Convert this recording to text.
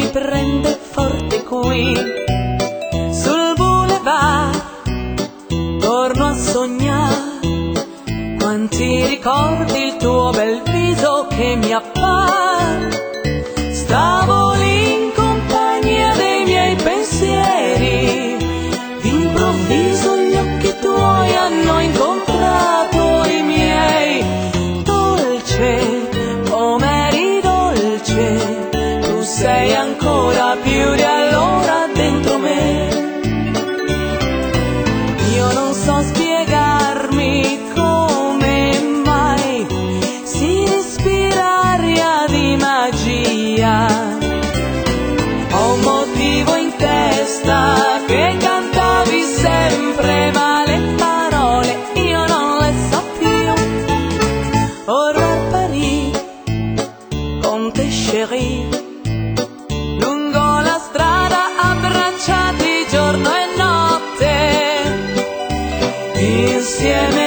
mi prende forte qui sul boulevard. Torno a sognare quanti ricordi, il tuo bel viso che mi appare. Stavo lì in compagnia dei miei pensieri, d'improvviso gli occhi tuoi hanno incontrato i miei. Dolce, come eri dolce, tu sei ancora più di allora dentro me. Io non so spiegarmi come mai si respira aria di magia. Ho un motivo in testa che cantavi sempre, ma le parole io non le so più. Au revoir Paris, con te chérie, lungo la strada abbracciati giorno e notte, insieme